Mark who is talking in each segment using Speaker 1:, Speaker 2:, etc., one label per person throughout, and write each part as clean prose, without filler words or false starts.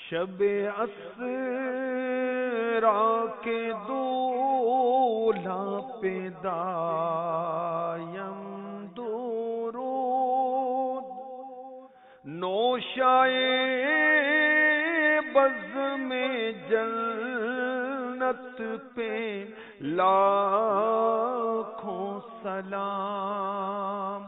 Speaker 1: شب اسرا کے دولہا پہ دائم درود، نوشائے بز میں جنت پہ لاکھوں سلام۔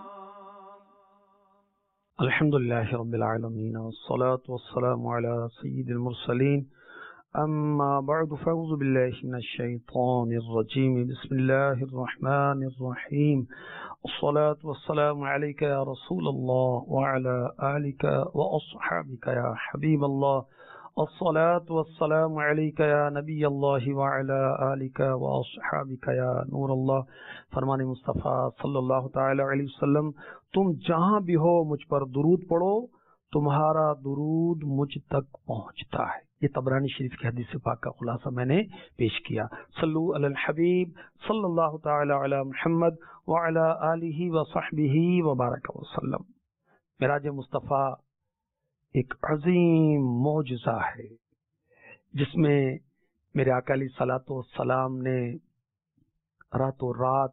Speaker 2: الحمدللہ رب العالمین والصلاة والسلام علی سید المرسلین، اما بعد فاعوذ باللہ من الشیطان الرجیم، بسم اللہ الرحمن الرحیم، الصلاة والسلام علیک یا رسول اللہ وعلی آلک واصحابک یا حبیب اللہ، الصلاة والسلام علیک یا نبی اللہ وعلی آلک واصحابک یا نور اللہ۔ فرمان مصطفیٰ صلی اللہ تعالی علیہ وسلم، تم جہاں بھی ہو مجھ پر درود پڑھو، تمہارا درود مجھ تک پہنچتا ہے۔ یہ طبرانی شریف کی حدیث پاک کا خلاصہ میں نے پیش کیا۔ صلو علی الحبیب صلی اللہ تعالی علی محمد وعلی آلہ وصحبہ وبارک وسلم۔ معراج مصطفیٰ ایک عظیم معجزہ ہے جس میں میرے آقا علیہ الصلوۃ والسلام نے راتوں رات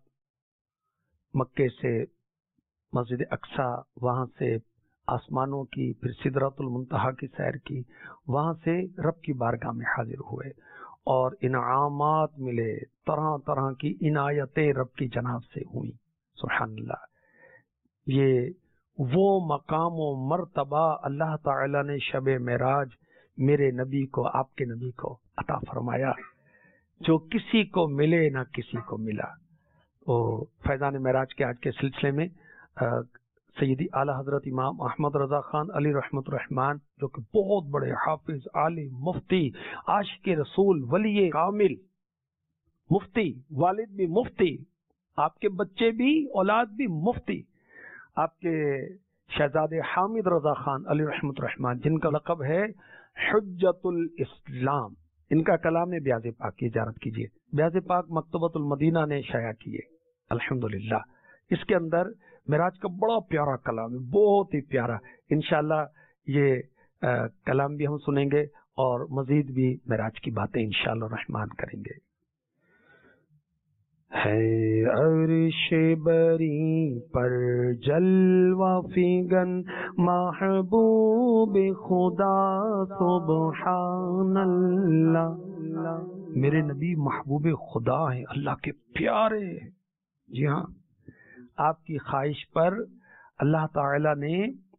Speaker 2: مکے سے مسجد اقصی، وہاں سے آسمانوں کی، پھر سدرۃ المنتہا کی سیر کی، وہاں سے رب کی بارگاہ میں حاضر ہوئے اور انعامات ملے، طرح طرح کی عنایتیں رب کی جناب سے ہوئیں۔ سبحان اللہ، یہ وہ مقام و مرتبہ اللہ تعالی نے شب معراج میرے نبی کو، آپ کے نبی کو عطا فرمایا جو کسی کو ملے نہ کسی کو ملا۔ وہ فیضان معراج کے آج کے سلسلے میں سیدی اعلی حضرت امام احمد رضا خان علی رحمت الرحمن، جو کہ بہت بڑے حافظ، عالم، مفتی، عاشق رسول، ولی کامل، مفتی، والد بھی مفتی، آپ کے بچے بھی، اولاد بھی مفتی، آپ کے شہزادے حامد رضا خان علی رحمت الرحمن، جن کا لقب ہے حجت الاسلام، ان کا کلام بیاض پاک کی زیارت کیجیے۔ بیاض پاک مکتبۃ المدینہ نے شائع کیے الحمدللہ۔ اس کے اندر معراج کا بڑا پیارا کلام ہے، بہت ہی پیارا۔ انشاءاللہ یہ کلام بھی ہم سنیں گے اور مزید بھی معراج کی باتیں انشاءاللہ الرحمن کریں گے۔ ہے عرش بری پر جلوہ فگن محبوب خدا سبحان اللہ، میرے نبی محبوب خدا ہیں، اللہ کے پیارے ہیں۔ جی ہاں، آپ کی خواہش پر اللہ تعالی نے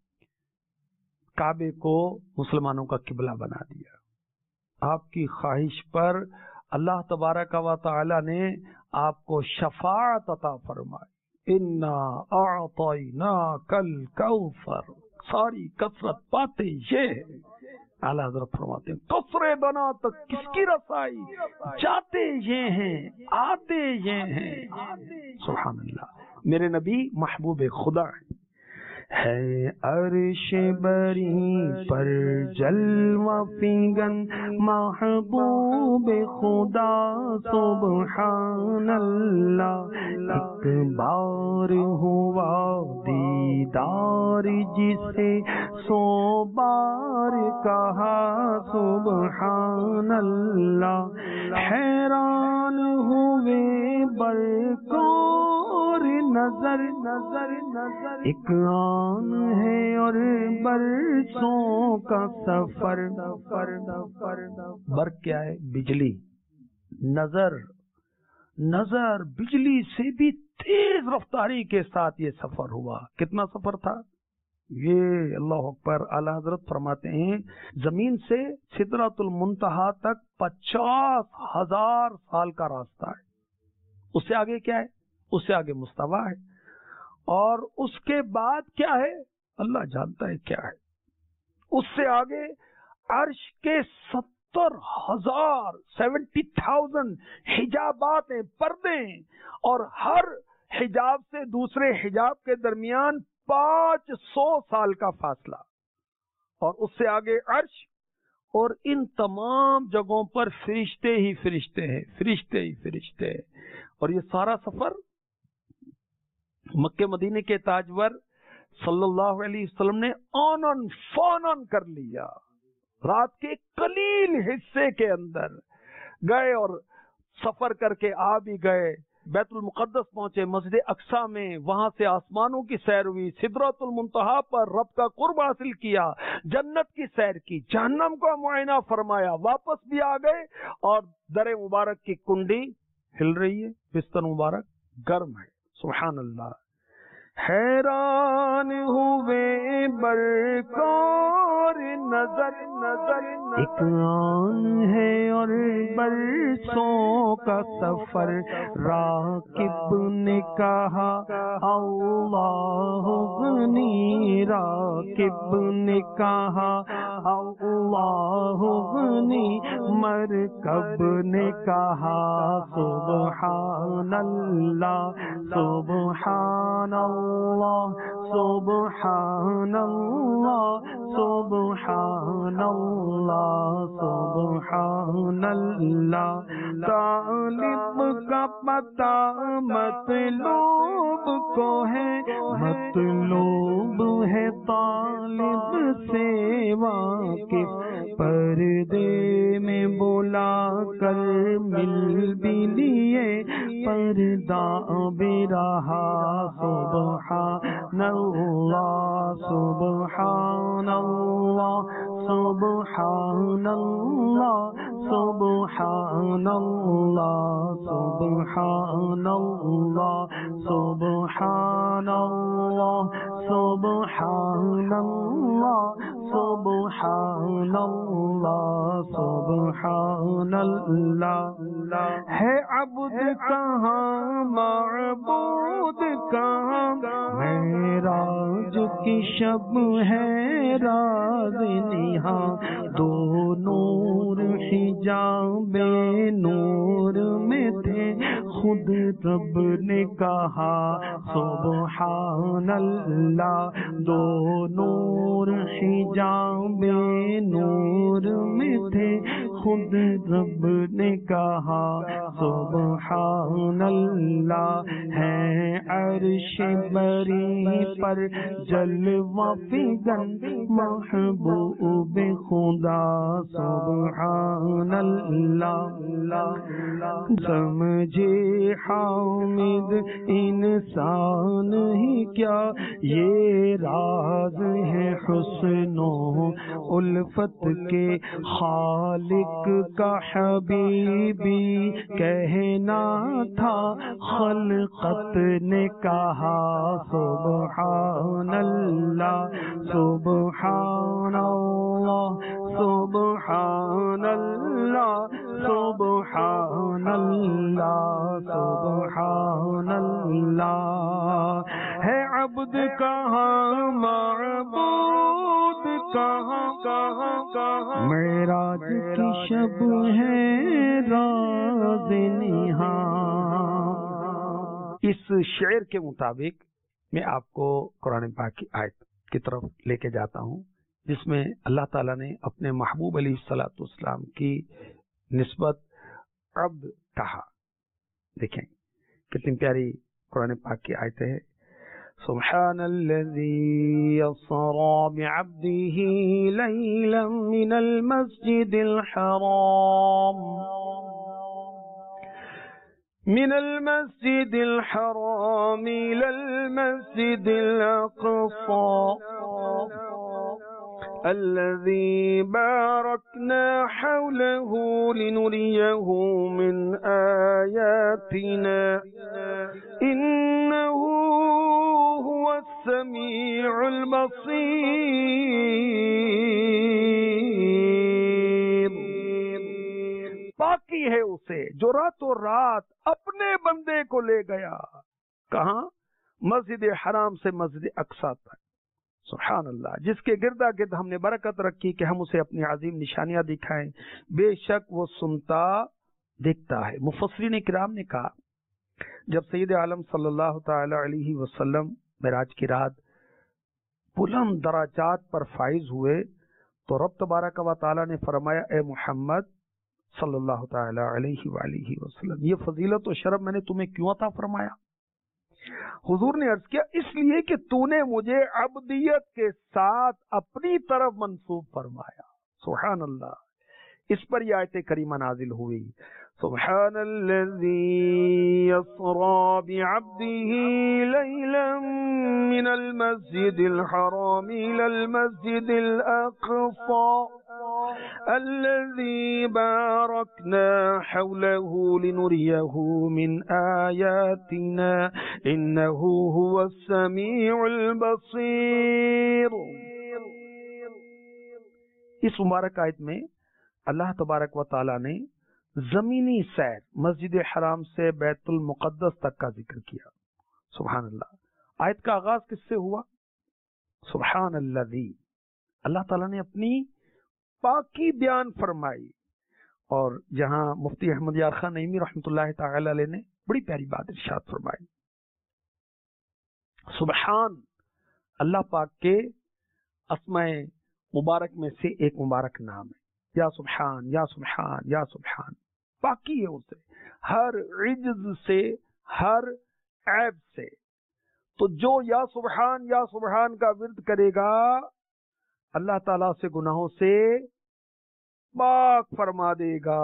Speaker 2: کعبے کو مسلمانوں کا قبلہ بنا دیا۔ آپ کی خواہش پر اللہ تبارک و تعالی نے آپ کو شفاعت عطا فرمائی۔ انا اعطیناک الکوثر، ساری کثرت باتیں یہ ہے۔ اعلیٰ حضرت فرماتے ہیں قصر بنا تک کس کی رسائی، جاتے یہ ہیں آتے یہ ہیں۔ سبحان اللہ، میرے نبی محبوب خدا ہیں۔ ہے عرش بری پر جلوہ فگن محبوب خدا سبحان اللہ، ایک بار ہوا دیدار جسے سو بار کہا سبحان اللہ، حیران ہوئے برقور نظر ایک آن ہے اور برسوں کا سفر۔ برق کیا ہے؟ بجلی۔ نظر بجلی سے بھی تیز رفتاری کے ساتھ یہ سفر ہوا۔ کتنا سفر تھا یہ؟ اللہ اکبر۔ اعلیٰ حضرت فرماتے ہیں زمین سے سدرۃ المنتہا تک 50,000 سال کا راستہ ہے۔ اس سے آگے کیا ہے؟ اس سے آگے مستوی ہے، اور اس کے بعد کیا ہے اللہ جانتا ہے کیا ہے۔ اس سے آگے عرش کے 70,000 حجابات ہیں، پردے ہیں، اور ہر حجاب سے دوسرے حجاب کے درمیان 500 سال کا فاصلہ، اور اس سے آگے عرش، اور ان تمام جگہوں پر فرشتے ہی فرشتے ہیں، فرشتے ہی فرشتے ہیں۔ اور یہ سارا سفر مکے مدینے کے تاجور صلی اللہ علیہ وسلم نے آنن فانن کر لیا۔ رات کے قلیل حصے کے اندر گئے اور سفر کر کے آ بھی گئے، بیت المقدس پہنچے، مسجد اقصی میں، وہاں سے آسمانوں کی سیر ہوئی، سدرۃ المنتہا پر رب کا قرب حاصل کیا، جنت کی سیر کی، جہنم کا معائنہ فرمایا، واپس بھی آ گئے اور در مبارک کی کنڈی ہل رہی ہے، بستر مبارک گرم ہے۔ سبحان اللہ۔ حیران ہوئے برقور نظر ایک آن ہے اور برسوں کا سفر، راکب نے کہا اللہ غنی، راکب نے کہا اللہ غنی، مرکب نے کہا سبحان اللہ سبحان اللہ سبحان اللہ سبحان اللہ سبحان اللہ۔ طالب کا پتہ مطلوب کو ہے، مطلوب ہے طالب سے واقف، پردے میں بلا کر مل بھی لیے، پردہ بھی رہا سبحان اللہ سبحان اللہ سبحان اللہ سبحان اللہ سبحان اللہ سبحان اللہ سبحان اللہ سبحان اللہ سبحان اللہ۔ ہے عبد کہاں معبود کہاں، معراج کی شب ہے راز نہاں، دو نور حجاب نور میں تھے، خود رب نے کہا سبحان اللہ، دو نور حجاب نور میں تھے، خود رب نے کہا سبحان اللہ۔ ہے عرش بری پر جلوہ فگن محبوب خدا سبحان اللہ۔ سمجھے حامد انسان ہی کیا، یہ راز ہے حسن و الفت کے، خالق کا حبیبی کہنا تھا، خلقت نے کہا سبحان اللہ سبحان اللہ سبحان اللہ سبحان اللہ سبحان اللہ۔ ہے عبد کہاں معبود کہاں کہاں کہاں، معراج کی شب ہے راز نہاں۔ اس شعر کے مطابق میں آپ کو قرآن پاک کی آیت کی طرف لے کے جاتا ہوں، جس میں اللہ تعالیٰ نے اپنے محبوب علیہ الصلوۃ والسلام کی نسبت عبد کہا۔ دیکھیں کتنی پیاری قرآن پاک کی آیتیں ہیں۔ سبحان الذي يسرى بعبده ليلا من المسجد الحرام إلى المسجد الأقصى الذي باركنا حوله لنريه من آياتنا إنه هو السميع البصير۔ باقی ہے اسے جو راتوں رات اپنے بندے کو لے گیا، کہاں؟ مسجد حرام سے مسجد اقصی تک۔ سبحان اللہ، جس کے گردا گرد ہم نے برکت رکھی کہ ہم اسے اپنی عظیم نشانیاں دکھائیں، بے شک وہ سنتا دیکھتا ہے۔ مفسرین کرام نے کہا جب سید عالم صلی اللہ تعالی علیہ وسلم معراج کی رات بلند درجات پر فائز ہوئے تو رب تبارک و تعالی نے فرمایا اے محمد صلی اللہ تعالی علیہ وآلہ وسلم، یہ فضیلت و شرف میں نے تمہیں کیوں عطا فرمایا؟ حضور نے عرض کیا اس لیے کہ تو نے مجھے عبدیت کے ساتھ اپنی طرف منسوب فرمایا۔ سبحان اللہ. اس پر یہ آیت کریمہ نازل ہوئی. سبحان الذی اسری بعبدہ لیلا من المسجد الحرام الى المسجد الاقصى الذی بارکنا حوله لنریہ من آیاتنا انہ هو السمیع البصیر. اس مبارک آیت میں اللہ تبارک و تعالی نے زمینی سیر مسجد حرام سے بیت المقدس تک کا ذکر کیا. سبحان اللہ. آیت کا آغاز کس سے ہوا؟ سبحان الذی. اللہ تعالیٰ نے اپنی پاکی بیان فرمائی. اور جہاں مفتی احمد یار خان نعیمی رحمۃ اللہ تعالی علیہ نے بڑی پیاری بات ارشاد فرمائی. سبحان اللہ پاک کے اسماء مبارک میں سے ایک مبارک نام ہے. یا سبحان یا سبحان یا سبحان. پاکی ہے اسے ہر عجز سے، ہر عیب سے. تو جو یا سبحان کا ورد کرے گا اللہ تعالیٰ سے گناہوں سے پاک فرما دے گا.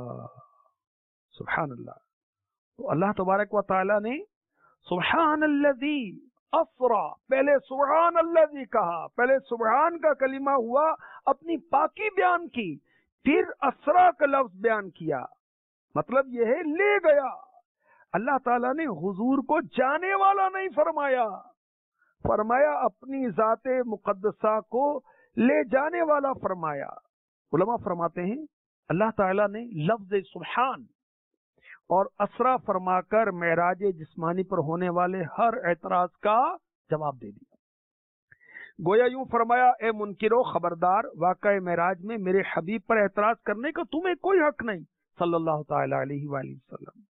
Speaker 2: سبحان اللہ. تو اللہ تبارک و تعالیٰ نے سبحان الذی اسرا، پہلے سبحان الذی کہا، پہلے سبحان کا کلمہ ہوا، اپنی پاکی بیان کی، پھر اسرا کا لفظ بیان کیا. مطلب یہ ہے لے گیا. اللہ تعالیٰ نے حضور کو جانے والا نہیں فرمایا، فرمایا اپنی ذات مقدسہ کو لے جانے والا فرمایا. علماء فرماتے ہیں اللہ تعالیٰ نے لفظ سبحان اور اسرا فرما کر معراج جسمانی پر ہونے والے ہر اعتراض کا جواب دے دیا. گویا یوں فرمایا اے منکرو خبردار، واقعہ معراج میں میرے حبیب پر اعتراض کرنے کا تمہیں کوئی حق نہیں صلی اللہ تعالی علیہ وآلہ وسلم،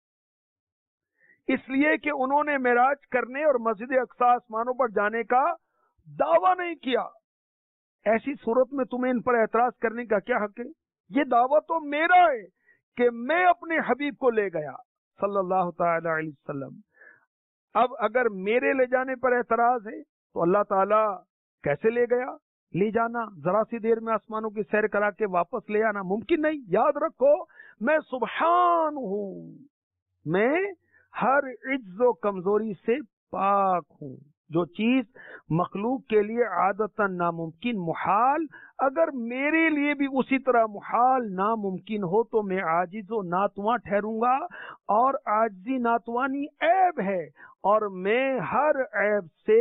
Speaker 2: اس لیے کہ انہوں نے معراج کرنے اور مسجد اقصی آسمانوں پر جانے کا دعویٰ نہیں کیا. ایسی صورت میں تمہیں ان پر اعتراض کرنے کا کیا حق ہے؟ یہ دعویٰ تو میرا ہے کہ میں اپنے حبیب کو لے گیا صلی اللہ تعالی علیہ وسلم. اب اگر میرے لے جانے پر اعتراض ہے تو اللہ تعالیٰ کیسے لے گیا؟ لے جانا ذرا سی دیر میں آسمانوں کی سیر کرا کے واپس لے آنا ممکن نہیں. یاد رکھو میں سبحان ہوں، میں ہر عجز و کمزوری سے پاک ہوں. جو چیز مخلوق کے لیے عادتاً ناممکن محال، اگر میرے لیے بھی اسی طرح محال ناممکن ہو تو میں عاجز و ناتواں ٹھہروں گا، اور عاجزی ناتوانی عیب ہے اور میں ہر عیب سے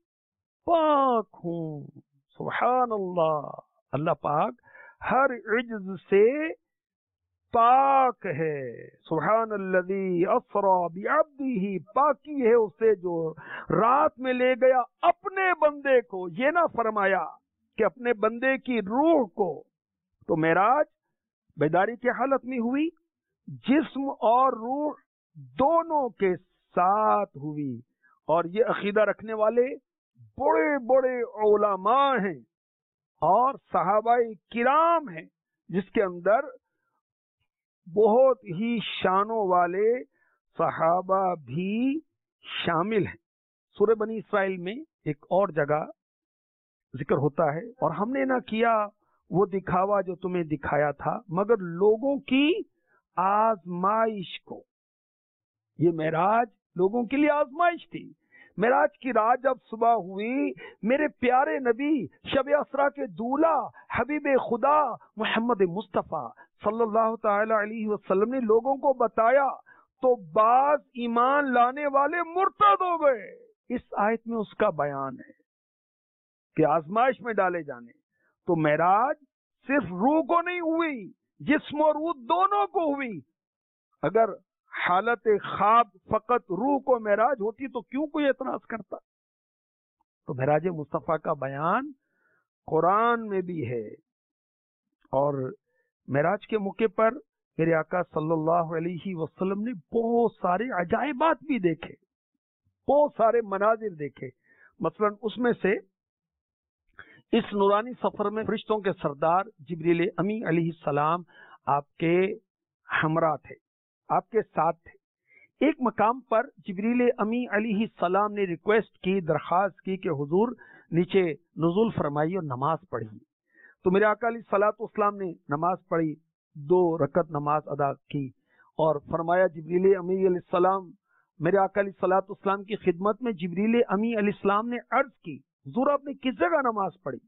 Speaker 2: پاک ہوں. سبحان اللہ. اللہ پاک ہر عجز سے پاک ہے. سبحان الذی اسری بعبدہ، پاکی ہے اسے جو رات میں لے گیا اپنے بندے کو. یہ نہ فرمایا کہ اپنے بندے کی روح کو. تو معراج بیداری کی حالت میں ہوئی، جسم اور روح دونوں کے ساتھ ہوئی. اور یہ عقیدہ رکھنے والے بڑے بڑے علماء ہیں اور صحابہ کرام ہیں، جس کے اندر بہت ہی شانوں والے صحابہ بھی شامل ہیں. سورہ بنی اسرائیل میں ایک اور جگہ ذکر ہوتا ہے، اور ہم نے نہ کیا وہ دکھاوا جو تمہیں دکھایا تھا مگر لوگوں کی آزمائش کو. یہ معراج لوگوں کے لیے آزمائش تھی. معراج کی رات جب صبح ہوئی، میرے پیارے نبی شب اسرا کے دولہ حبیب خدا محمد مصطفیٰ صلی اللہ تعالی علیہ وسلم نے لوگوں کو بتایا تو بعض ایمان لانے والے مرتد ہو گئے. اس آیت میں اس کا بیان ہے کہ آزمائش میں ڈالے جانے. تو معراج صرف روح کو نہیں ہوئی، جسم اور روح دونوں کو ہوئی. اگر حالت خواب فقط روح کو معراج ہوتی تو کیوں کوئی اعتراض کرتا؟ تو معراج مصطفیٰ کا بیان قرآن میں بھی ہے. اور معراج کے موقع پر میرے آقا صلی اللہ علیہ وسلم نے بہت سارے عجائبات بھی دیکھے، بہت سارے مناظر دیکھے. مثلا اس میں سے اس نورانی سفر میں فرشتوں کے سردار جبریل امی علیہ السلام آپ کے ہمراہ تھے، آپ کے ساتھ تھے. ایک مقام پر جبریل امی علیہ السلام نے ریکویسٹ کی، درخواست کی کہ حضور نیچے نزول فرمائیے اور نماز پڑھی. تو تو میرے آقا علیہ الصلوۃ والسلام نے نماز پڑھی، 2 رکعت نماز ادا کی، اور فرمایا جبریل امی علیہ السلام، میرے آقا علیہ الصلوۃ والسلام کی خدمت میں جبریل امی علیہ السلام نے عرض کی، حضور آپ نے کس جگہ نماز پڑھی؟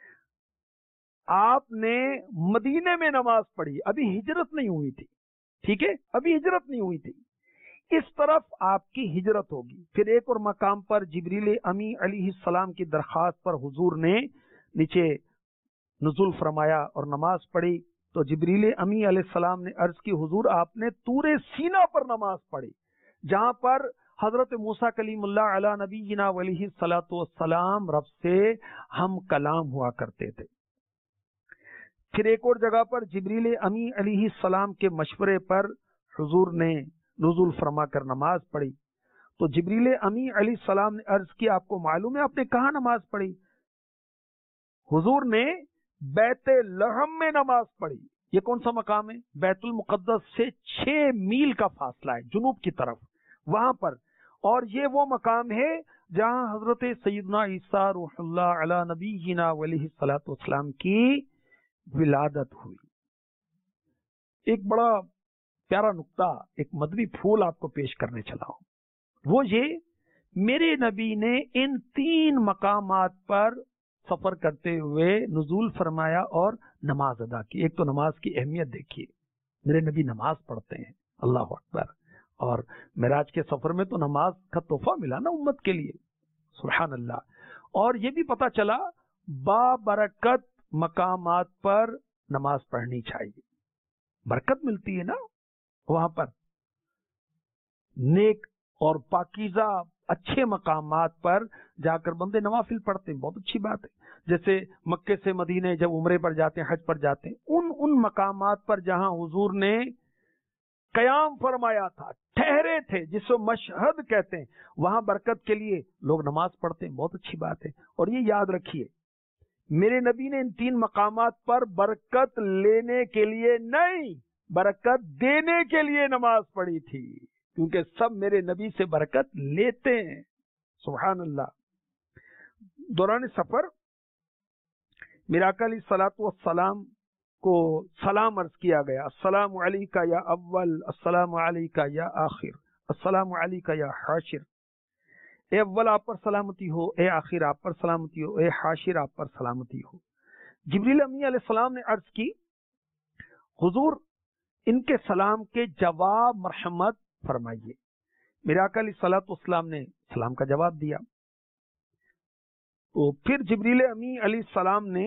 Speaker 2: آپ نے مدینے میں نماز پڑھی، ابھی ہجرت نہیں ہوئی تھی، ٹھیک ہے، ابھی ہجرت نہیں ہوئی تھی، اس طرف آپ کی ہجرت ہوگی۔ پھر ایک اور مقام پر جبریل امی علیہ السلام کی درخواست پر حضور نے نیچے نزول فرمایا اور نماز پڑھی، تو جبریل امی علیہ السلام نے عرض کی، حضور آپ نے طور سینا پر نماز پڑھی، جہاں پر حضرت موسیٰ کلیم اللہ علی نبینا علیہ الصلوۃ والسلام رب سے ہم کلام ہوا کرتے تھے۔ پھر ایک اور جگہ پر جبریل امی علیہ السلام کے مشورے پر حضور نے نزول فرما کر نماز پڑھی، تو جبریل امی علیہ السلام نے عرض کی، آپ کو معلوم ہے آپ نے کہاں نماز پڑھی؟ حضور نے بیت لحم میں نماز پڑھی۔ یہ کون سا مقام ہے؟ بیت المقدس سے 6 میل کا فاصلہ ہے جنوب کی طرف، وہاں پر، اور یہ وہ مقام ہے جہاں حضرت سیدنا عیسیٰ روح اللہ علی نبینا علیہ الصلوۃ والسلام کی ولادت ہوئی۔ ایک بڑا پیارا نقطہ، ایک مدنی پھول آپ کو پیش کرنے چلا ہوں، وہ یہ، میرے نبی نے ان 3 مقامات پر سفر کرتے ہوئے نزول فرمایا اور نماز ادا کی۔ ایک تو نماز کی اہمیت دیکھیے، میرے نبی نماز پڑھتے ہیں، اللہ اکبر، اور معراج کے سفر میں تو نماز کا تحفہ ملا نا امت کے لیے، سبحان اللہ۔ اور یہ بھی پتا چلا بابرکت مقامات پر نماز پڑھنی چاہیے، برکت ملتی ہے نا وہاں پر، نیک اور پاکیزہ اچھے مقامات پر جا کر بندے نوافل پڑھتے ہیں، بہت اچھی بات ہے۔ جیسے مکے سے مدینے جب عمرے پر جاتے ہیں، حج پر جاتے ہیں، ان مقامات پر جہاں حضور نے قیام فرمایا تھا، ٹھہرے تھے، جس کو مشہد کہتے ہیں، وہاں برکت کے لیے لوگ نماز پڑھتے ہیں، بہت اچھی بات ہے۔ اور یہ یاد رکھیے، میرے نبی نے ان 3 مقامات پر برکت لینے کے لیے نہیں، برکت دینے کے لیے نماز پڑھی تھی، کیونکہ سب میرے نبی سے برکت لیتے ہیں، سبحان اللہ۔ دوران سفر میرے آقا علیہ الصلوۃ والسلام کو سلام عرض کیا گیا، السلام علیکہ یا اول، السلام علیکہ یا آخر، السلام علیکہ یا حاشر، اے اول آپ پر سلامتی ہو، اے آخر آپ پر سلامتی ہو، اے حاشر آپ پر سلامتی ہو۔ جبریل امی علیہ السلام نے عرض کی، حضور ان کے سلام کے جواب مرحمت فرمائیے۔ میرے آقا علیہ الصلوۃ والسلام نے سلام کا جواب دیا، تو پھر جبریل امی علیہ السلام نے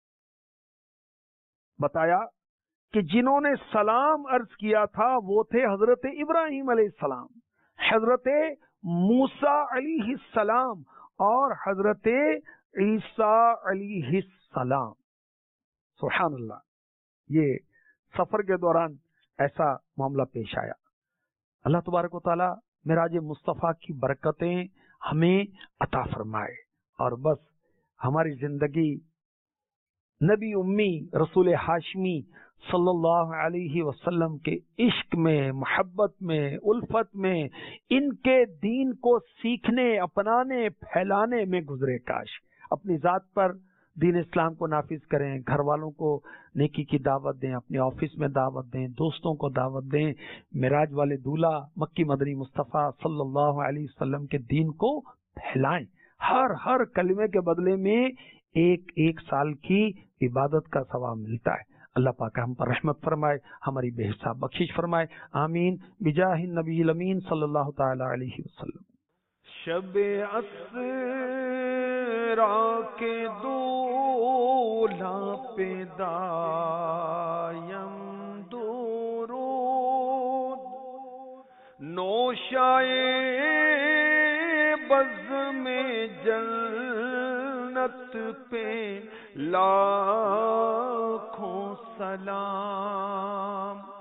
Speaker 2: بتایا کہ جنہوں نے سلام عرض کیا تھا وہ تھے حضرت ابراہیم علیہ السلام، حضرت موسیٰ علیہ السلام اور حضرت عیسیٰ علیہ السلام، سبحان اللہ۔ یہ سفر کے دوران ایسا معاملہ پیش آیا۔ اللہ تبارک و تعالی معراج مصطفیٰ کی برکتیں ہمیں عطا فرمائے، اور بس ہماری زندگی نبی امی رسول ہاشمی صلی اللہ علیہ وسلم کے عشق میں، محبت میں، الفت میں، ان کے دین کو سیکھنے، اپنانے، پھیلانے میں گزرے۔ کاش اپنی ذات پر دین اسلام کو نافذ کریں، گھر والوں کو نیکی کی دعوت دیں، اپنے آفس میں دعوت دیں، دوستوں کو دعوت دیں، معراج والے دولہا مکی مدنی مصطفیٰ صلی اللہ علیہ وسلم کے دین کو پھیلائیں۔ ہر کلمے کے بدلے میں ایک سال کی عبادت کا ثواب ملتا ہے۔ اللہ پاک ہم پر رحمت فرمائے، ہماری بے حساب بخشش فرمائے، آمین، بجاہ النبی الامین صلی اللہ تعالی علیہ وسلم۔
Speaker 1: شب اسرا کے دولہا پہ دائم درود، نوشائے بزم جنت پہ لاکھوں سلام۔